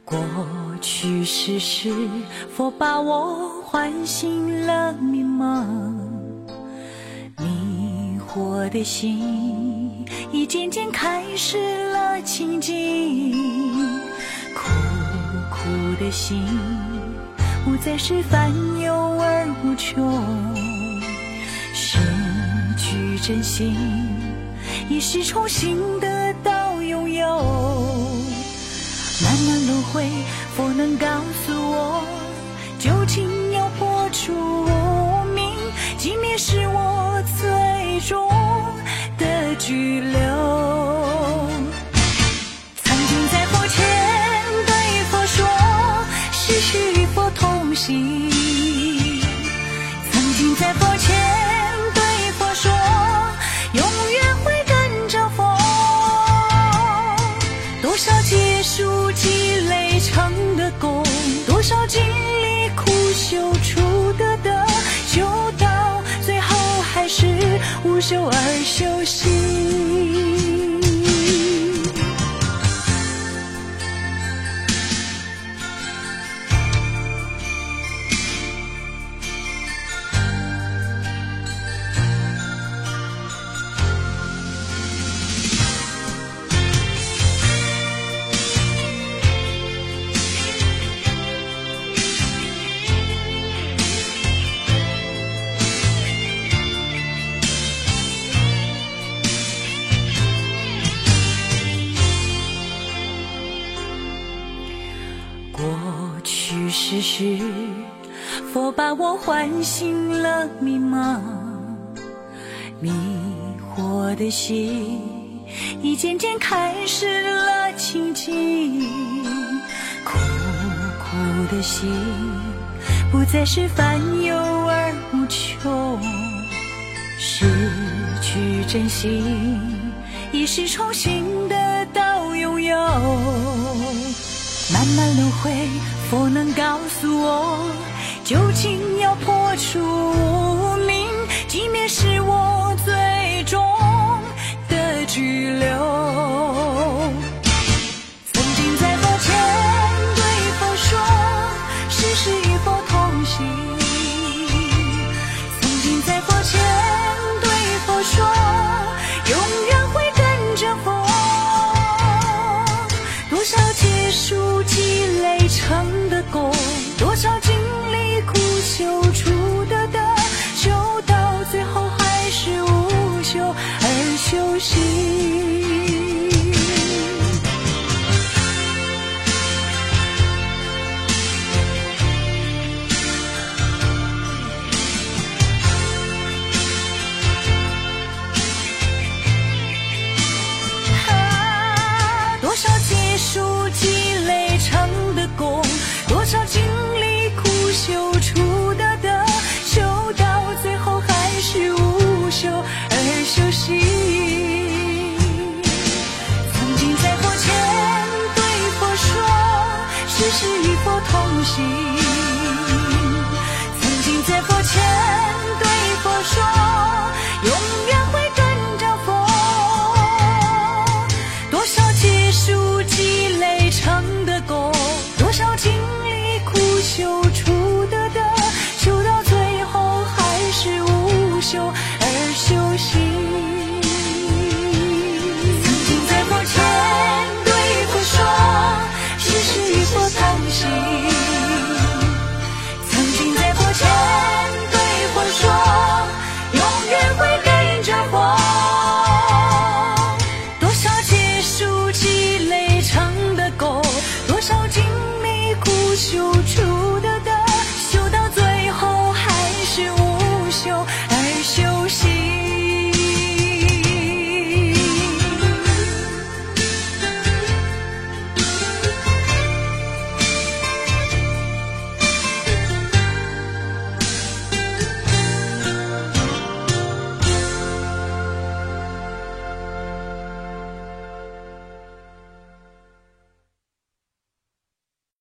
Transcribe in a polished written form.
过去世事，佛把我唤醒了迷茫，迷惑的心已渐渐开始了清净，苦苦的心不再是烦忧而无穷，失去真心已是重新得到拥有。漫漫轮回，佛能告诉我，究竟要破除无明，寂灭是我最终的居留。曾经在佛前对佛说，是与佛同行。曾经在佛前对佛说，永远会跟着佛。多少劫数积累成的功，多少经历苦修出的德，修到最后还是无修而修行。过去世事，佛把我唤醒了迷茫，迷惑的心已渐渐开始了清净，苦苦的心不再是烦忧而无穷，失去真心已是重新得到拥有。漫漫轮回，佛能告诉我，究竟要破除无明，寂灭是我最终的居留。曾经在佛前对佛说，是与佛同行。曾经在佛前对佛说，永远会跟着佛。多少劫数积累成的功，多少经历苦修出的德，修到最后还是无修而修行。多少劫数积累成的功，多少经历苦修出的德，修到最后还是无修而修行。曾经在佛前对佛说，是与佛同行。